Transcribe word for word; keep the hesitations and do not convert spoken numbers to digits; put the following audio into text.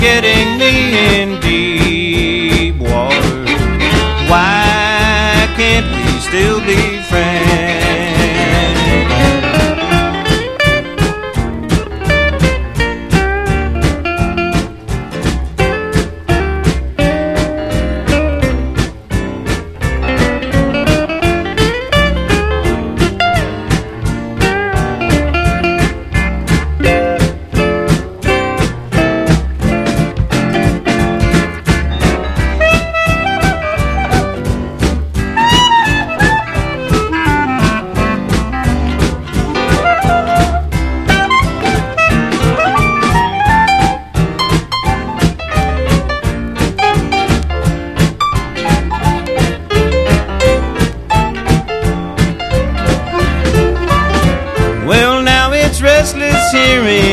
getting me in deep water. Why can't we still be friends? Restless here in